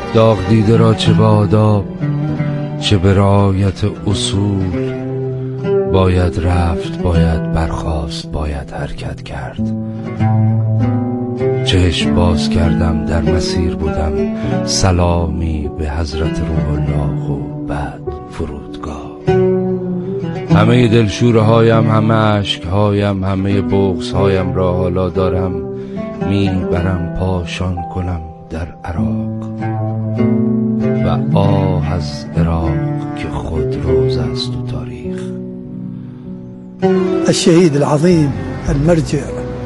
داغ دیده را چه به آداب چه به رعایت اصول باید رفت، باید برخاست، باید حرکت کرد. چشم باز کردم، در مسیر بودم، سلامی به حضرت روح الله و بعد فرودگاه. همه دلشوره هایم، همه عشق هایم، همه بغض هایم را حالا دارم میبرم پاشان کنم در عراق. و آه از عراق که خود روز است و تاریخ. الشهيد العظيم المرجع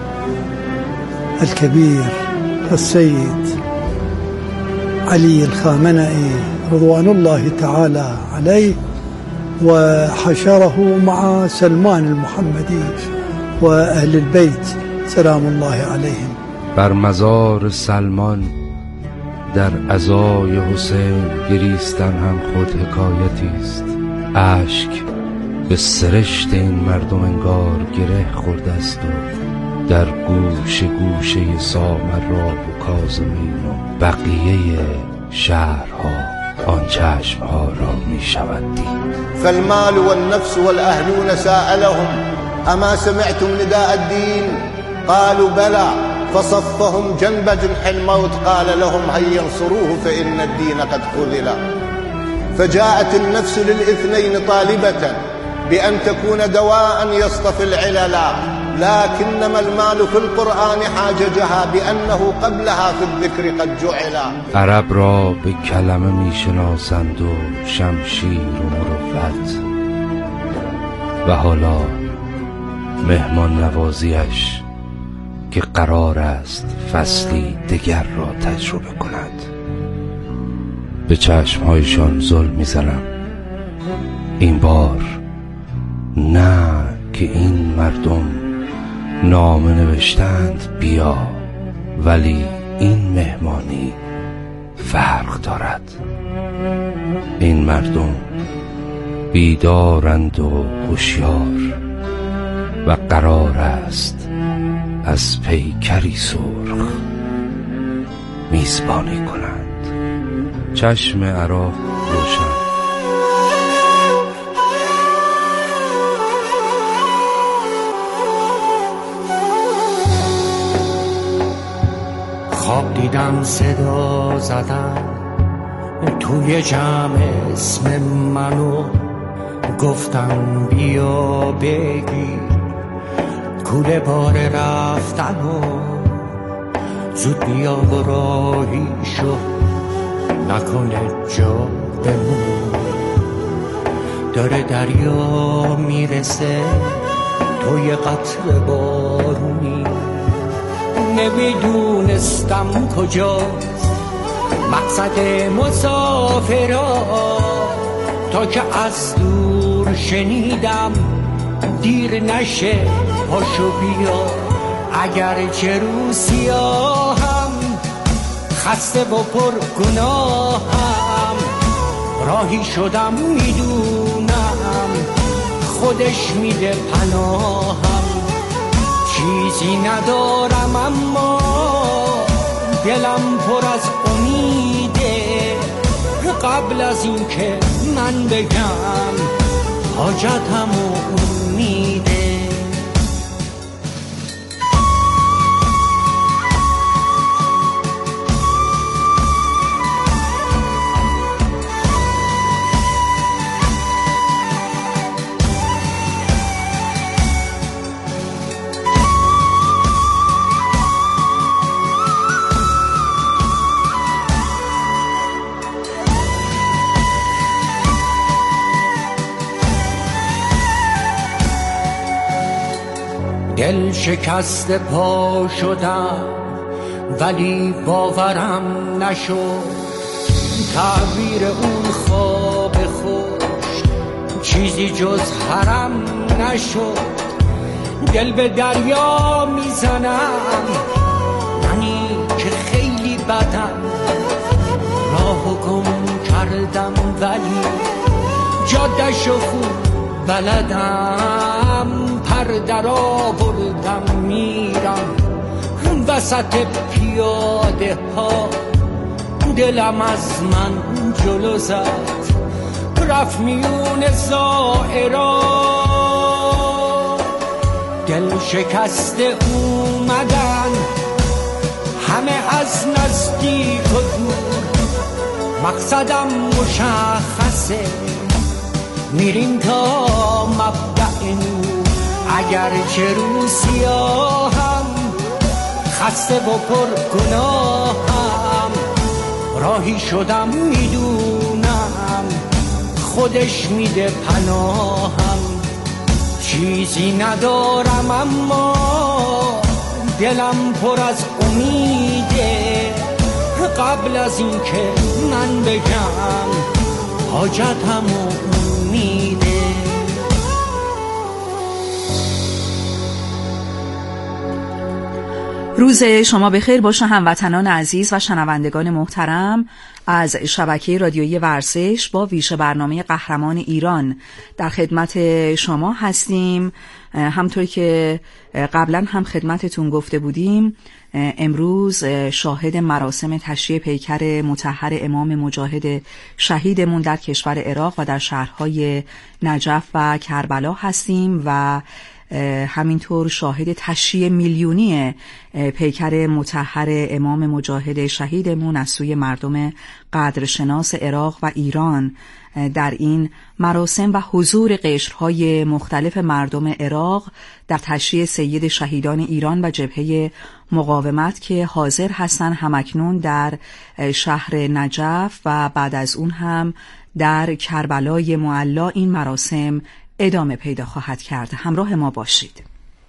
الكبير السيد علي الخامنئي رضوان الله تعالى عليه، وحشره مع سلمان المحمدي وأهل البيت سلام الله عليهم. بر مزار سلمان در عزای حسین گریستن هم خود حکایتی است. اشک به سرشت این مردم انگار گره خورده است و در گوشه گوشه سامرا و کاظمین و بقیه شهرها آن چشمها را می شود دید. فالمال والنفس والأهلون سألهم أما سمعتم نداء الدين؟ قالوا بلى، فصفهم جنب جنح الموت، قال لهم هيا انصروه فإن الدين قد خذل. فجاءت النفس للاثنين طالبة بأن تكون دواء يصطفي العللا، لكنما المال في القرآن حاججها بأنه قبلها في الذكر قد جعلا. عرب را به کلمه می شناسند و شمشیر و مروت، و حالا مهمان نوازیش که قرار است فصلی دیگر را تجربه کند. به چشمهایشان ظلم میزنم. این بار نه که این مردم نامه نوشتند بیا، ولی این مهمانی فرق دارد. این مردم بیدارند و هوشیار و قرار است از پیکری سرخ میزبانی کنند. چشم عراق روشن. خواب دیدم صدا زدن توی جمع اسم منو، گفتم بیا بگیر کوله بار رفتن و زود بیا و راهی شو، نکنه جا بمون. داره دریا میرسه توی قطر بارونی، نمیدونستم کجاست مقصد مسافرها، تا که از دور شنیدم دیر نشه پاشو بیا. اگر چه رو سیاهم خسته و پر گناهم، راهی شدم میدونم خودش میده پناهم. چیزی ندارم اما دلم پر از امیده، قبل از این که من بگم حاجتم و امیده. دل شکست پا شدم ولی باورم نشد، تعبیر اون خواب خوش چیزی جز حرم نشد. دل به دریا میزنم منی که خیلی بدم، راهو گم کردم ولی جاده‌شو خوب بلدم. پرده را بردم میرم وسط پیاده ها، دلم از من جلو زد، رفت میون زائرا، دل شکسته اومدن همه از نزدیک و دور، مقصدم مشخصه میریم تا مبدأ نور، اگرچه رو سیاهم خسته و پر گناهم، راهی شدم میدونم خودش میده پناهم، چیزی ندارم اما دلم پر از امیده، قبل از این که من بگم حاجتم و امیده. روز شما بخیر باشه هموطنان عزیز و شنوندگان محترم از شبکه رادیویی ورزش با ویژه برنامه قهرمان ایران در خدمت شما هستیم. همطور که قبلا هم خدمتتون گفته بودیم، امروز شاهد مراسم تشییع پیکر مطهر امام مجاهد شهیدمون در کشور عراق و در شهرهای نجف و کربلا هستیم و همینطور شاهد تشییع میلیونی پیکر مطهر امام مجاهد شهیدمون از سوی مردم قدرشناس عراق و ایران در این مراسم و حضور قشرهای مختلف مردم عراق در تشییع سید شهیدان ایران و جبهه مقاومت که حاضر هستن همکنون در شهر نجف و بعد از اون هم در کربلای معلا این مراسم ادامه پیدا خواهد کرد. همراه ما باشید.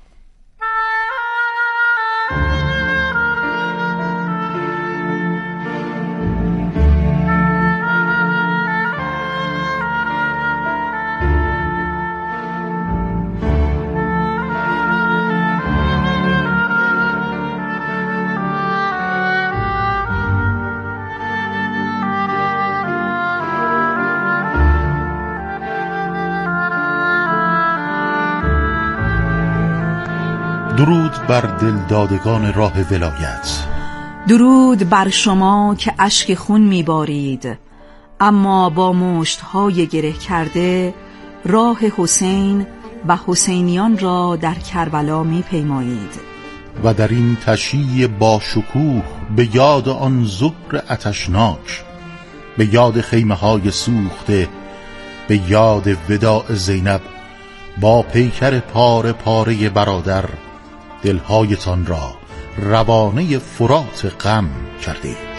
درود بر دلدادگان راه ولایت. درود بر شما که اشک خون میبارید اما با مشت‌های گره کرده راه حسین و حسینیان را در کربلا میپیمایید و در این تشییع با شکوه به یاد آن ذکر آتشناک، به یاد خیمه‌های سوخته، به یاد وداع زینب با پیکر پاره پاره برادر، دلهایتان را روانه فرات غم کردید.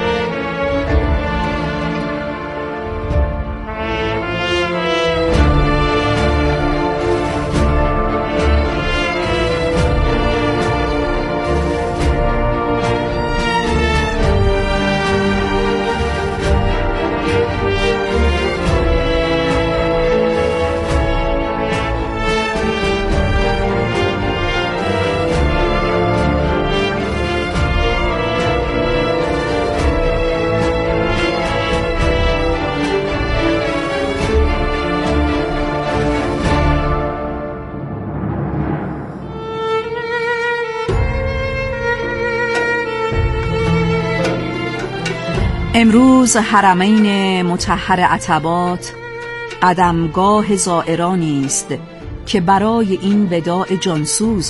امروز حرمین مطهر عتبات قدمگاه زائرانی است که برای این وداع جانسوز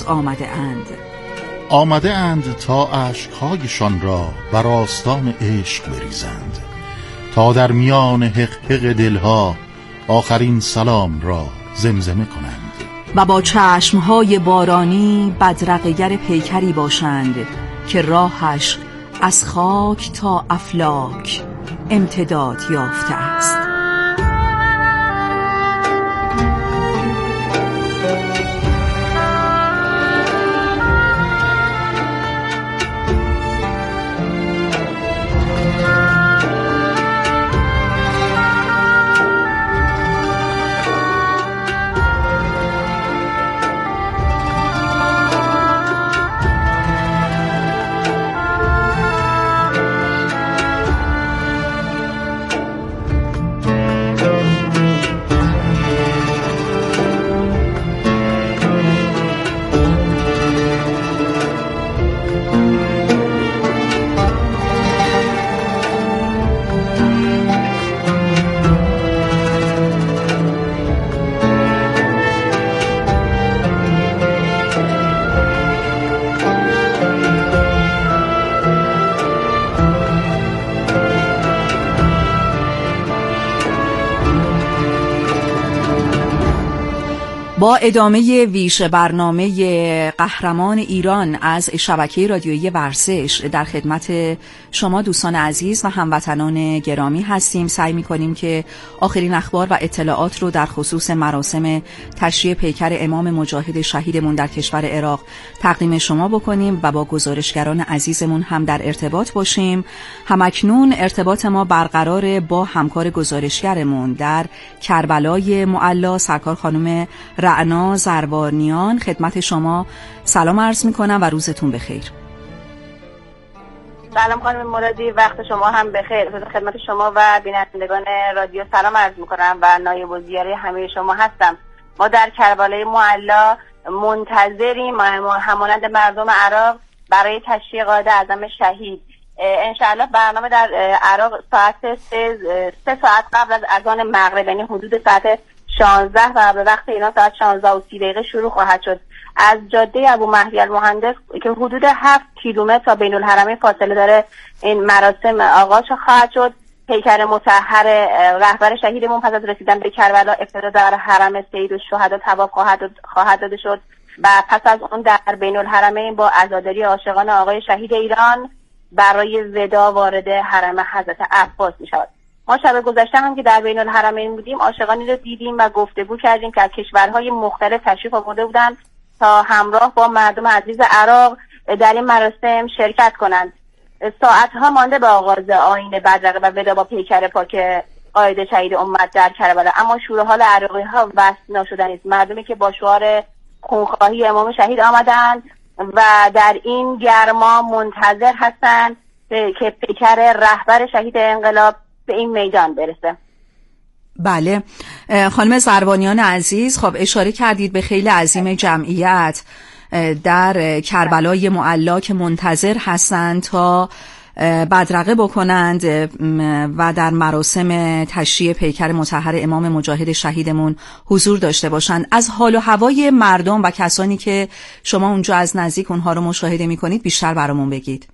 آمده اند تا اشک‌هایشان را بر آستان عشق بریزند، تا در میان حقحق دلها آخرین سلام را زمزمه کنند و با چشمهای بارانی بدرقه‌گر پیکری باشند که راهش از خاک تا افلاک امتداد یافته است. با ادامه ویژه برنامه قهرمان ایران از شبکه رادیویی ورزش در خدمت شما دوستان عزیز و هموطنان گرامی هستیم. سعی می‌کنیم که آخرین اخبار و اطلاعات رو در خصوص مراسم تشییع پیکر امام مجاهد شهیدمون در کشور عراق تقدیم شما بکنیم و با گزارشگران عزیزمون هم در ارتباط باشیم. همکنون ارتباط ما برقرار با همکار گزارشگرمون در کربلای معلی، سرکار خانم رعنا زربانیان. خدمت شما سلام عرض میکنم و روزتون بخیر. سلام خانم مرادی، وقت شما هم بخیر. خدمت شما و بینندگان رادیو سلام عرض میکنم و نایب الزیاره همه شما هستم. ما در کربلای معلی منتظریم همانند مردم عراق برای تشییع قائد اعظم شهید. انشاءالله برنامه در عراق ساعت 3 ساعت قبل از اذان مغرب، یعنی حدود ساعت 16 و به وقت ایران ساعت 16:30 شروع خواهد شد. از جاده ابو مهدی المهندس که حدود 7 کیلومتر تا بین الحرمین فاصله داره این مراسم آغاز خواهد شد. پیکر مطهر رهبر شهیدمون پس از رسیدن به کربلا ابتدا در حرم سید الشهدا طواف خواهد داده شد و پس از اون در بین الحرمین با عزاداری عاشقان آقای شهید ایران برای ودا وارد حرم حضرت عباس می شود. ما شب گذشته هم که در بین الحرمین بودیم عاشقانی رو دیدیم و گفتگو کردیم که از کشورهای مختلف تشریف آورده بودند تا همراه با مردم عزیز عراق در این مراسم شرکت کنند. ساعتها مانده به آغاز آیین بدرقه و ودا با پیکر پاک قائد شهید امت در کربلا، اما شور حال عراقی‌ها وصف ناشدنی است. مردمی که با شعار خونخواهی امام شهید آمدند و در این گرما منتظر هستند که پیکر رهبر شهید انقلاب به این میدان برسه. بله خانم زربانیان عزیز، خب اشاره کردید به خیلی عظیم جمعیت در کربلای معلی که منتظر هستند تا بدرقه بکنند و در مراسم تشییع پیکر مطهر امام مجاهد شهیدمون حضور داشته باشند. از حال و هوای مردم و کسانی که شما اونجا از نزدیک اونها رو مشاهده می‌کنید بیشتر برامون بگید.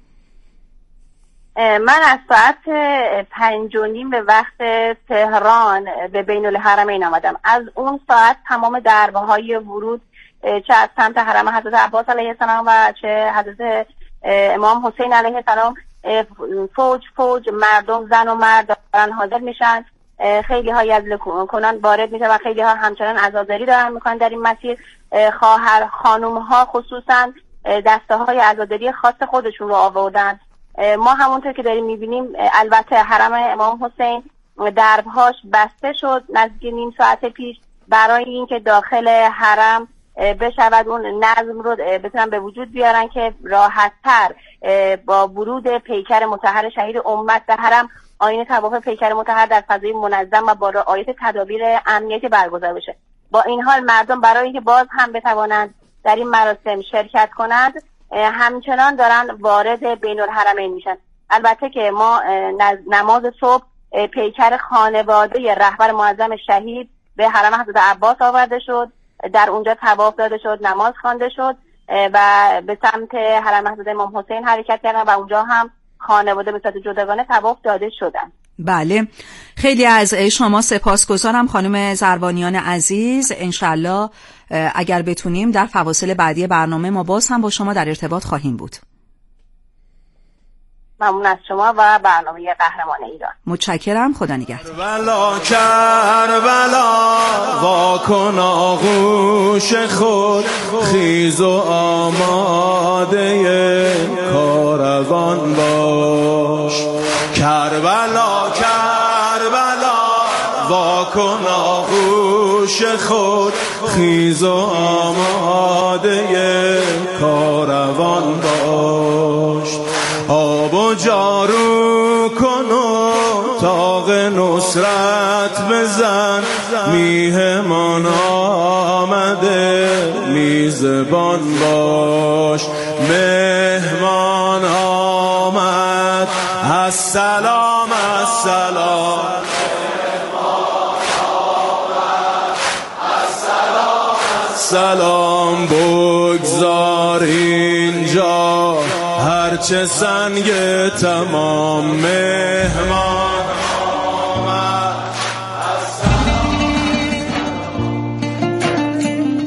من از ساعت 5:30 به وقت تهران به بین الحرمین آمدم. از اون ساعت تمام دربه‌های ورود چه از سمت حرم حضرت عباس علیه السلام و چه حضرت امام حسین علیه السلام فوج مردم زن و مرد دارن حاضر میشن. خیلی های از کنان وارد میشن و خیلی ها همچنان عزاداری دارن میکنن در این مسیر. خواهر خانوم ها خصوصا دسته های عزاداری خاص خودشون رو آوردن. ما همونطور که داریم میبینیم البته حرم امام حسین دربهاش بسته شد نزدیک نیم ساعت پیش برای اینکه داخل حرم بشود اون نظم رو بتونن به وجود بیارن که راحت‌تر با ورود پیکر مطهر شهید امت در حرم آیین طواف پیکر مطهر در فضای منظم و با رعایت تدابیر امنیتی برگزار بشه. با این حال مردم برای اینکه باز هم بتوانند در این مراسم شرکت کنند همچنان دارن وارد بین الحرمین میشن. البته که ما نماز صبح پیکر خانواده رهبر معظم شهید به حرم حضرت عباس آورده شد، در اونجا طواف داده شد، نماز خوانده شد و به سمت حرم حضرت امام حسین حرکت کردن و اونجا هم خانواده به صورت جداگانه طواف داده شدن. بله خیلی از شما سپاسگزارم خانم زربانیان عزیز. انشالله اگر بتونیم در فواصل بعدی برنامه ما باز هم با شما در ارتباط خواهیم بود. ممنون از شما و برنامه قهرمان ایران. متشکرم. خدا نگهدار. کربلا کربلا واکن آغوش خود، خیز و آماده کاروان باش. کربلا کربلا واکن آغوش خود، خیز و آماده کاروان باش. آب و جارو کن و تاق نصرت بزن، میهمان آمده میزبان باش. مهمان آمد السلام السلام، سلام بگذار اینجا هرچه سنگ تمام. مهمان آمد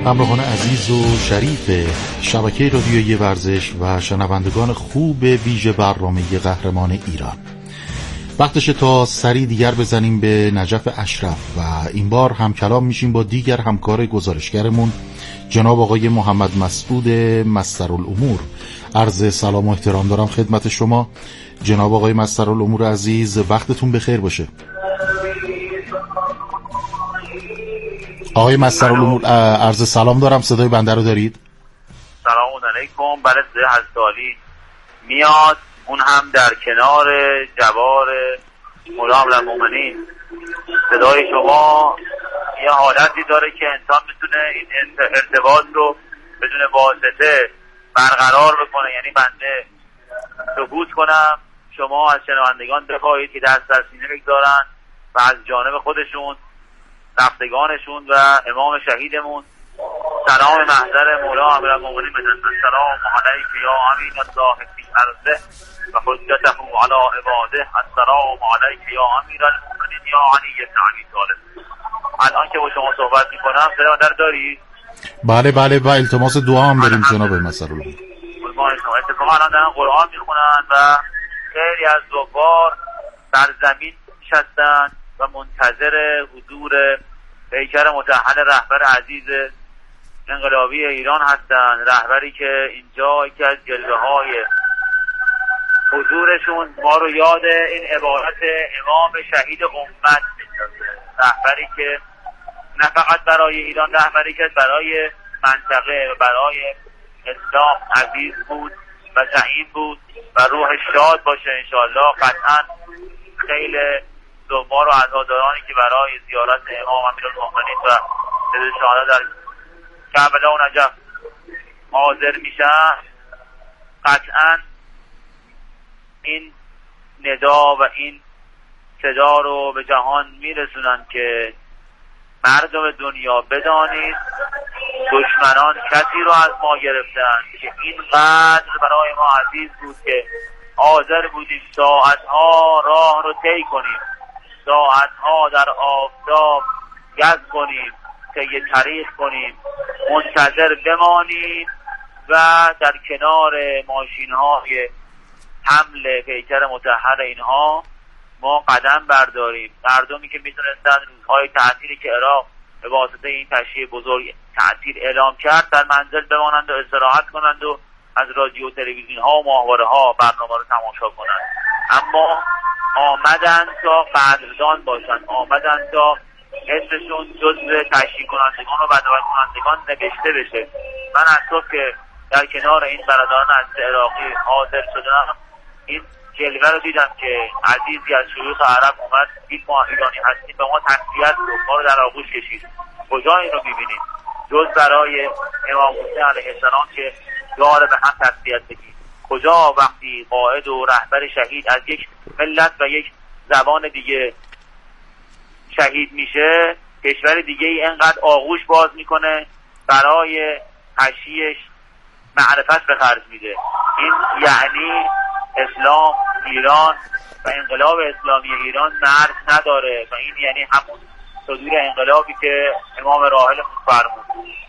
همراهان عزیز و شریف شبکه رادیویی ورزش و شنوندگان خوب ویژه برنامه قهرمان ایران، وقتش تا سری دیگر بزنیم به نجف اشرف و این بار هم کلام میشیم با دیگر همکار گزارشگرمون جناب آقای محمد مسعود مسترالامور. عرض سلام و احترام دارم خدمت شما جناب آقای مسترالامور عزیز، وقتتون بخیر باشه. آقای مسترالامور عرض سلام دارم، صدای بنده رو دارید؟ سلام علیکم. بله صدای حضرت میاد، اون هم در کنار جوار مولا امیرالمومنین. صدای شما یه حالتی داره که انسان میتونه این ارتباط رو بدون واسطه برقرار بکنه. یعنی بنده سکوت کنم، شما از شنوندگان بخواهید که دست در سینه بگذارن و از جانب خودشون، رفتگانشون و امام شهیدمون سلام محضر مولا امیرالمومنین بدن. السلام علیک یا امین الله فی ارضه و حجته علی عباده. السلام علیک یا امیرالمومنین یا علی بن ابی طالب. الان که با شما صحبت میکنم صدا در دارید؟ بله بله، و التماس دعا هم داریم جناب مسرالله. اتفاقا الان دارن قرآن میخونن و خیلی از زوار در زمین نشستن و منتظر حضور پیکر متأهل رهبر عزیز انقلابی ایران هستند. رهبری که اینجا یکی از جلوه‌های حضورشون ما رو یاد این عبارت امام شهید امت میندازه. رهبری که نه فقط برای ایران رهبری که برای منطقه و برای اسلام عزیز بود و زعیم بود و روح شاد باشه انشالله. قطعا خیلی زوار و عزادارانی که برای زیارت امام امیرالمومنین و شهدا در کربلا و نجف حاضر میشن، قطعا این ندا و این صدا رو به جهان میرسونن که مردم دنیا بدانید دشمنان کسی رو از ما گرفتن که اینقدر برای ما عزیز بود که حاضر بودیم ساعتها راه رو طی کنیم، ساعتها در آفتاب گز کنیم، طی طریق کنیم، منتظر بمانیم و در کنار ماشین های حمل پیکر مطهر اینها ما قدم برداریم. مردمی که میتونستن روزهای تعطیلی که عراق به واسطه این تشییع بزرگ تعطیل اعلام کرد در منزل بمانند و استراحت کنند و از رادیو و تلویزیون ها و ماهواره ها برنامه رو تماشا کنند، اما آمدن تا قدردان باشند، آمدن تا اسمشون جزو تشییع کنندگان و بدرقه کنندگان نوشته بشه. من از تو که در کنار این برادران از عراقی حاضر شدم این جلوه رو دیدم که عزیزی از شیوخ عرب اومد دید ما ایرانی هستیم، به ما تسلیت رو ما رو در آغوش کشید. کجا این رو ببینید جز برای امام حسین علیه السلام که داره به هم تسلیت بگید؟ کجا وقتی قائد و رهبر شهید از یک ملت و یک زبان دیگه شهید میشه کشور دیگه ای انقدر آغوش باز میکنه برای تشییعش معرفت به خرج میده؟ این یعنی اسلام ایران و انقلاب اسلامی ایران مرز نداره و این یعنی همون صدور انقلابی که امام راحل فرمود.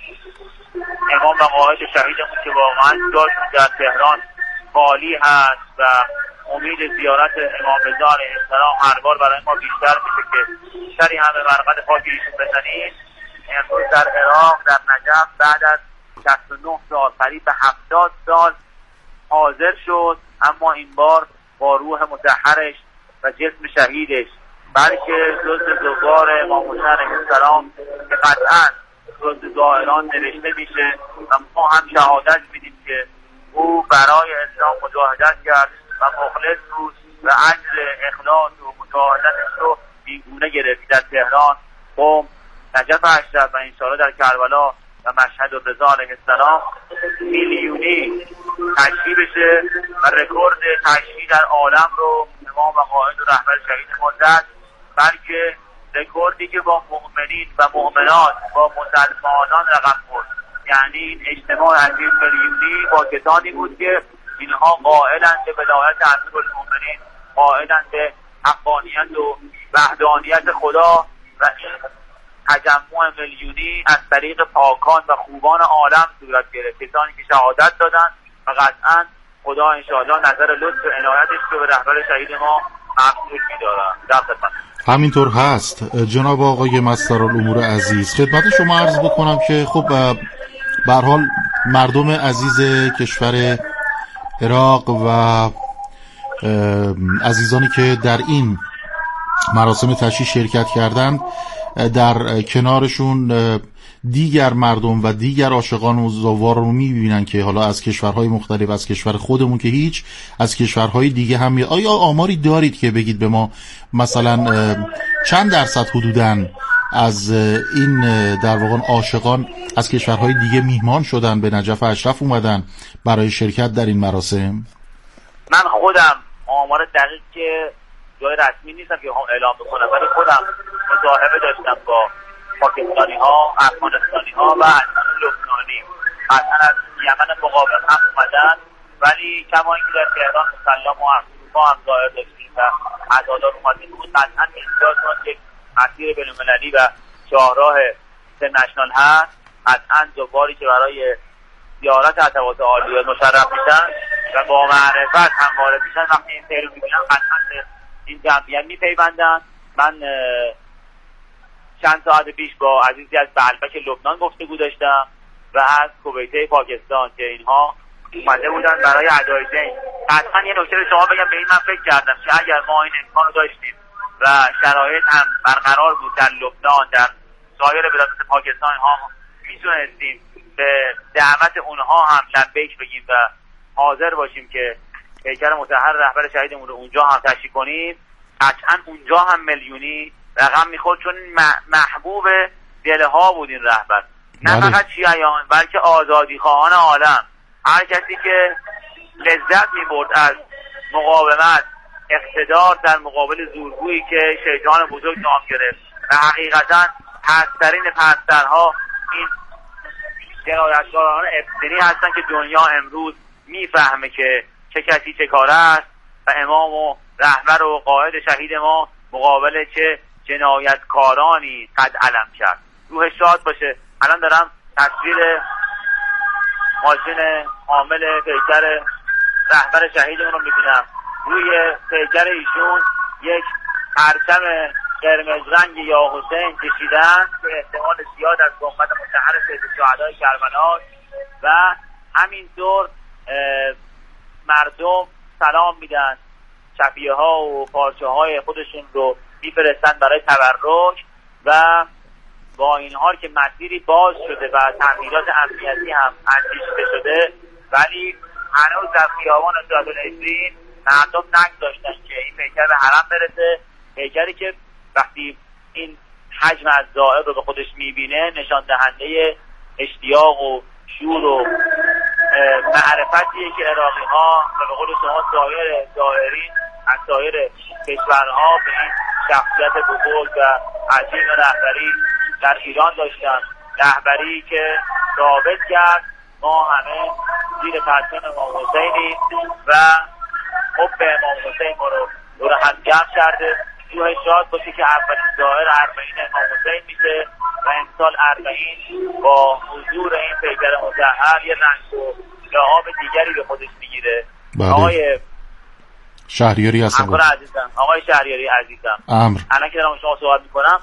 امام و قائد شهیدمون که واقعا جاشون در تهران خالی هست و امید زیارت امام رضا علیه السلام هر بار برای ما بیشتر میشه که سری هم به مرقد خاک ایشون بزنیم. امروز در عراق در نجف بعد از 69 سال قریب به 70 سال حاضر شد، اما این بار با روح مطهرش و جسم شهیدش، بلکه جزء زوار امام حسین علیه السلام که قطعا جزء زائران نوشته میشه و ما هم شهادت میدیم که او برای اسلام مجاهدت کرد و مخلص بود و اجر اخلاص و مجاهدتش رو بیگونه گرفت در تهران، قم، نجف اشرف و انشاءالله در کربلا و مشهد و رضا علیه السلام میلیونی تشییع بشه و رکورد تشییع در عالم رو امام و قائد و رهبر شهید ما زد، بلکه رکوردی که با مؤمنین و مؤمنات با مسلمانان رقم خورد. یعنی این اجتماع عزیز میلیونی با کسانی بود که اینها قائلند به ولایت امیرالمومنین، قائلند به حقانیت و وحدانیت خدا و این تجمع میلیونی از طریق پاکان و خوبان عالم صورت گرفت، کسانی که شهادت دادن و قطعا خدا انشاءالله نظر لطف و عنایتش رو به رهبر شهید ما مبذول می‌داره. همینطور هست. جناب آقای مسترالامور عزیز، خدمت شما عرض بکنم که خب به هر حال مردم عزیز کشور عراق و عزیزانی که در این مراسم تشییع شرکت کردند، در کنارشون دیگر مردم و دیگر عاشقان و زوار رو میبینن که حالا از کشورهای مختلف، از کشور خودمون که هیچ، از کشورهای دیگه هم آیا آماری دارید که بگید به ما مثلا چند درصد حدوداً از این در واقع عاشقان از کشورهای دیگه میهمان شدن، به نجف اشرف اومدن برای شرکت در این مراسم؟ من خودم آمار دقیق که جای رسمی نیستم که اعلام بکنم، ولی خودم مصاحبه داشتم با پاکستانی ها، افغانستانی ها و افغان لبنانی. اصلا از یمن مقابل هم اومدن، ولی کما اینکه در تهران مسلم ما هم ظاهر داشتیم و عزادار اومدیم بود، قطعا احتیاج که مسیر بین‌المللی و شاهراه اینترنشنال هست. قطعا زواری که برای زیارت عطوات عالیه مشرف میشن و با معرفت هم وارد میشن، وقتی این سیر رو میبینن قطعا این جمعیت میپیوندن. من چند ساعت پیش با عزیزی از بلبک لبنان گفتگو داشتم و از کویته پاکستان که اینها اومده بودن برای ادای دین. قطعا یه نکته به شما بگم، به این من فکر کردم که اگر ما این امکان رو داشتیم و شرایط هم برقرار بود در لبنان، در سایر بلادات پاکستان ها میتونستیم به دعوت اونها هم لبیک بگیم و حاضر باشیم که هیکل مطهر رهبر شهیدمون رو اونجا هم تشییع کنیم، قطعا اونجا هم میلیونی رقم میخورد، چون محبوب دلها بود این رهبر. نه فقط شیعیان بلکه آزادی خواهان عالم، هر کسی که لذت میبرد از مقاومت، اقتدار در مقابل زورگویی که شیطان بزرگ نام گرفت و حقیقتا پسترین پسترها این جنایتکاران ابتدایی هستن که دنیا امروز میفهمه که چه کسی چه کاره است و امام و رهبر و قائد شهید ما مقابل چه جنایتکارانی قد علم کرد. روح شاد باشه. الان دارم تصویر ماشین حامل پیکر رهبر شهیدمون رو میبینم. روی پیکر ایشون یک پرچم قرمز رنگ یا حسین کشیدن که احتمال زیاد از گنبد مطهر سید شهدای کربلا و همینطور مردم سلام میدن، شفیه ها و پارچه های خودشون رو میفرستن برای تبرک و با این حال که مسیری باز شده و تأمینات امنیتی هم اندیشیده شده، ولی هنوز در خیابان صورت‌العشرین مردم نگذاشتن که این پیکر به حرم برسه. پیکری که وقتی این حجم از زائر رو به خودش میبینه نشان دهنده اشتیاق و شور و معرفتیه که عراقی ها و به قول شما سایر زائرین از سایر کشورها به این شخصیت بزرگ و عظیم رهبری در ایران داشتن. رهبری که ثابت کرد ما همه زیر پرچم امام حسینی و حب امام حسین ما رو دور هم جمع کرده. روح شاد باشه که اولین ظاهر 40 امام حسین میشه و امسال 40 با حضور این پیکر مطهر یه رنگ و لعاب دیگری به خودش میگیره. آقای شهریاری هستم. آقای شهریاری عزیزم، الان که دارم شما صحبت میکنم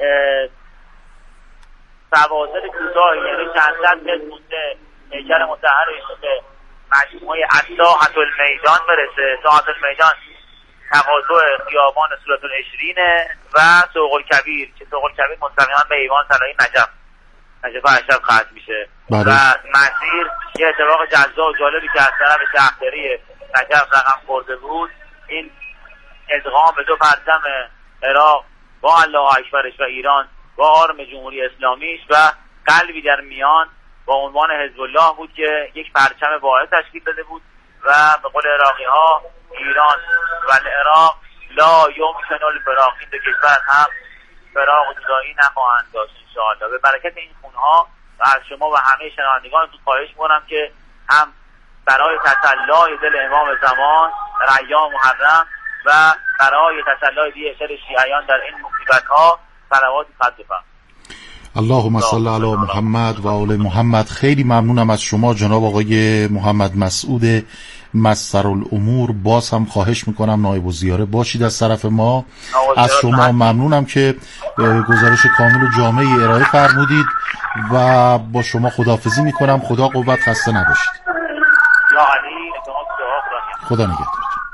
فواصل کوتاه، یعنی چند صد متر مونده پیکر مطهر به مجموعه ساحة المیدان برسه. ساحة المیدان تقاطع خیابان صورت‌العشرینه و سوق الکبیر که سوق الکبیر مستقیما به ایوان صلاحی نجف اشرف ختم میشه و مسیر یه اتفاق جذاب و جالبی که از طرف شهرداری نجف رقم خورده بود، این ادغام دو پرچم عراق با الله اکبرش و ایران با آرم جمهوری اسلامیش و قلبی در میان با عنوان حزب الله بود که یک پرچم واحد تشکیل داده بود و به قول عراقی ها ایران و العراق لا یمکن الفراق، این دو کشور هم فراق و جدایی نخواهند داشت انشاءالله. به برکت این خونها و از شما و همه شنوندگانتون خواهش می‌کنم که هم برای تسلای دل امام زمان در ایام محرم و برای تسلای دیگر شیعیان در این مصیبت‌ها صلوات قد بفرمایید. اللهم صل علی محمد و آل محمد. خیلی ممنونم از شما جناب آقای محمد مسعود مصرالامور. باز هم خواهش میکنم نایب الزیاره باشید از طرف ما. از شما ممنونم که گزارش کامل و جامعی ارائه فرمودید و با شما خداحافظی میکنم. خدا قوت، خسته نباشید. یا علی خدا نگهدار.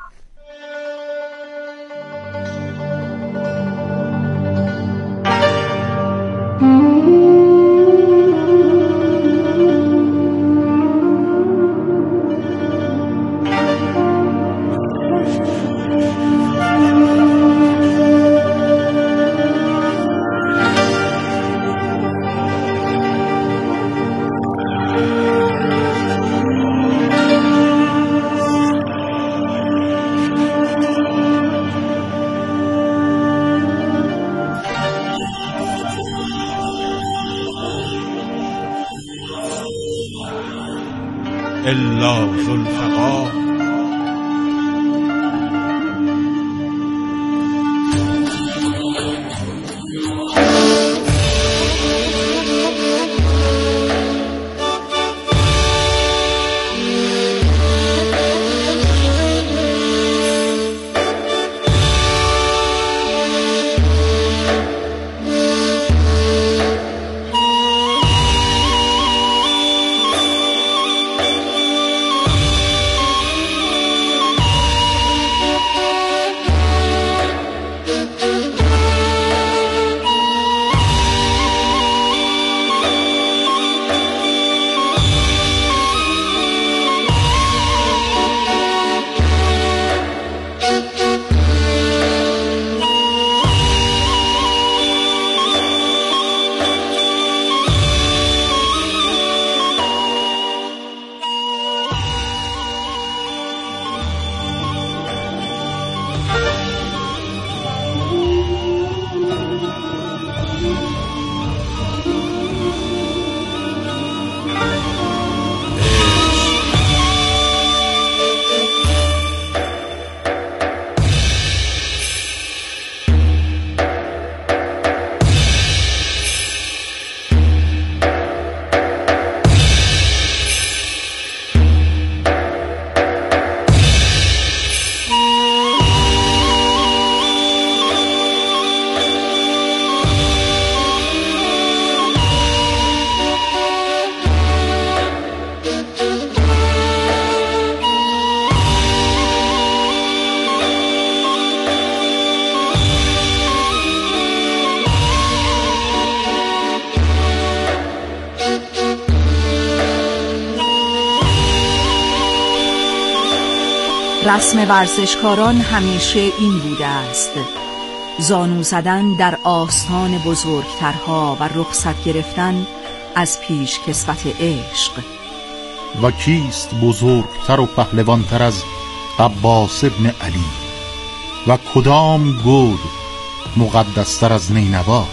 الا ذوالفقار. رسم ورزشکاران همیشه این بوده است: زانو زدن در آستان بزرگترها و رخصت گرفتن از پیش کسوت عشق. و کیست بزرگتر و پهلوانتر از عباس ابن علی؟ و کدام گود مقدستر از نینوا؟